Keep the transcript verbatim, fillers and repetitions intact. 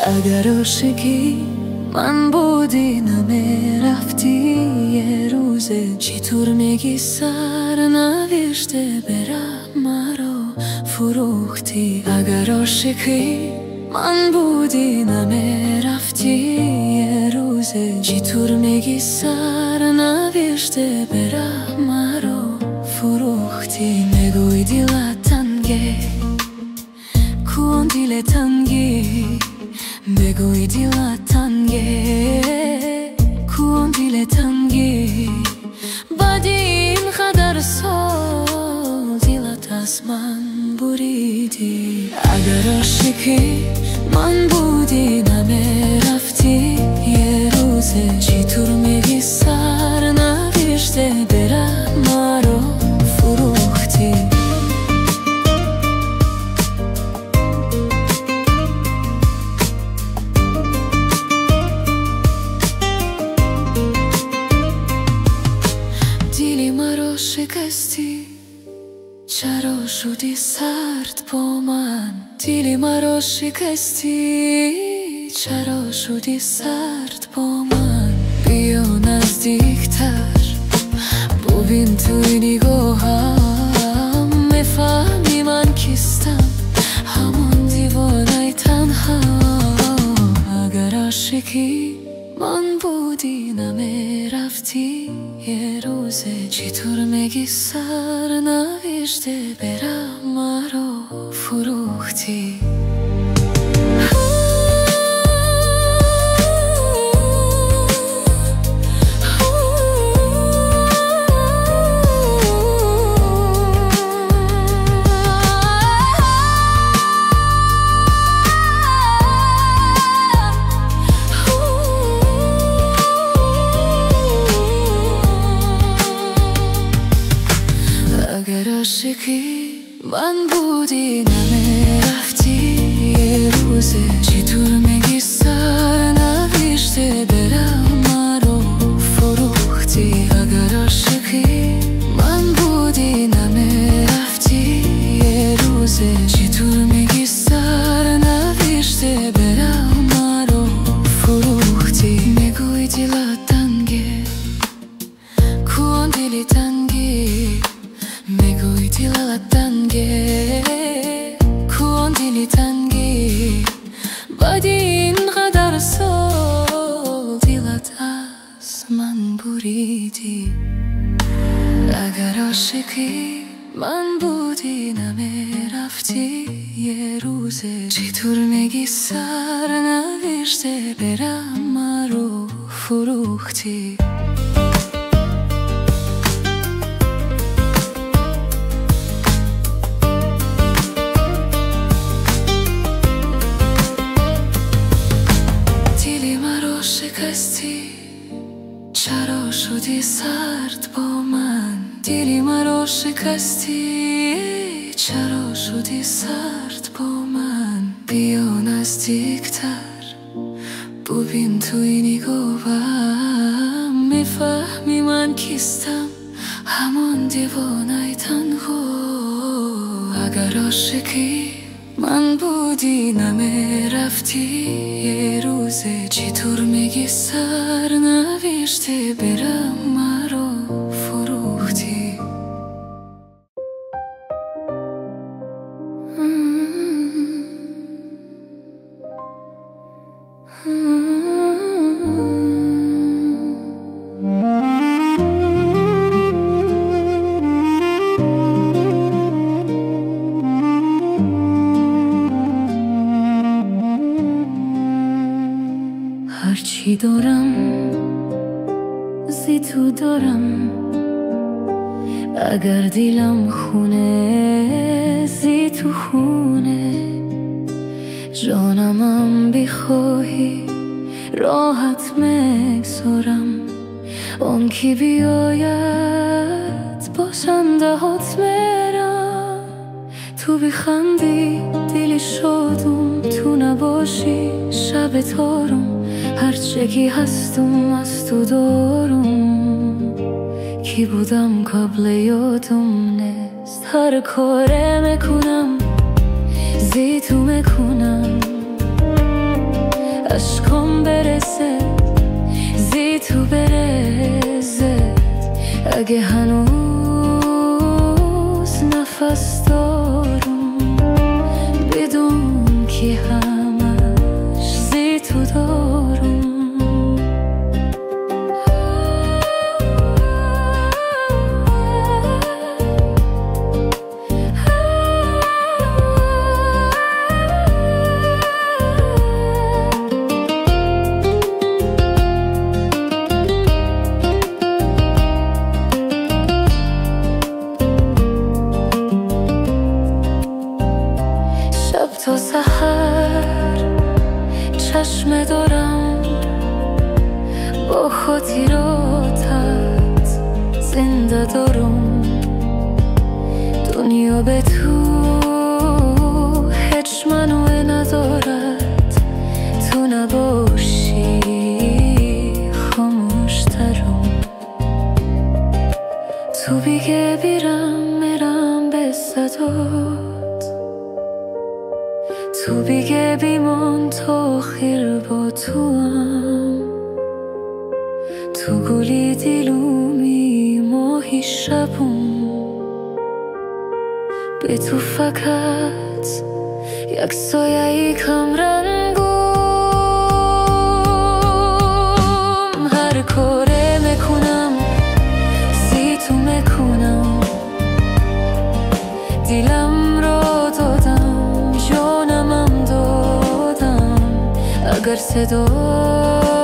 اگر عاشقی من بودی نمیرفتی یه روزه، چطور میگی سر نوشته برم مرا فروختی؟ اگر عاشقی من بودی نمیرفتی یه روزه، چطور میگی سر نوشته برم مرا فروختی؟ میگوی دلت تنگه کن دل تنگی، بگوی دلت تنگه کن دل تنگی، بعد اینقدر سال دلت از من بریدی. اگر عاشقی من بودی نمیرفتی یه روزه، چطور میگی سر نوشته برم مرا فروختی؟ دلی مرا شکستی چرا شدی سرد با من؟ دلی مرا شکستی چرا شدی سرد با من؟ بیا نزدیکتر ببین توی نگاهم، میفهمی من کیستم همون دیوانه تنها. اگر عاشقی من بودی نمیرفتی یه روزه، چطور میگی سر نوشته برم مرا فروختی؟ اگر عاشقی من بودی نمیرفتی یه روزه، چطور میگی سر نوشته برم مرا فروختی؟ اگر عاشقی من بودی نمیرفتی یه روزه، چطور میگی سر نوشته برم مرا فروختی؟ میگوی دلت تنگه کن دل تنگی، میگوی دلت تنگه کن دل تنگی، بعد اینقدر سال دلت از من بریدی. اگر عاشقی من بودی نمیرفتی یه روزه، چطور میگی سر نوشته برم مرا فروختی؟ شکستی چرا شدی سرد با من؟ دلی مرا شکستی چرا شدی سرد با من؟ بیا نزدیکتر ببین توی نگاهم، میفهمی من کیستم همون دیوانه تنها. اگر عاشقی من بودی نمیرفتی یه روزه، چطور میگی سر نوشته برم مرا فروختی؟ هرچی دارم زی تو دارم، اگر دلم خونه زی تو خونه، جانمم بخواهی راحت مگذارم، اون کی بیاید باشنده هات میرم. تو بخندی دل شادم، تو نباشی شب تارم، هرچه کی هستم از تو دارم. کی بودم قبل یادم نیست، هر کاره میکنم زی تو میکنم، عشقم برسه زی تو برزه اگه هنوز نفس دارم بدون که همش زی تو دارم تا سحر چشم دارم با خاطراتت زنده دارم دنیا به تو هیچ منوی ندارد تو نباشی خاموش ترم تو بیگه بیرم میرم به صدات تو بیگه بیمان تا آخر با تو هم تو گلی دیلومی ماهی شبم به تو فقط یک سایه کم رنگم هر کاره میکنم زی تو میکنم دیلم را دادم جانمم دادم اگر صدا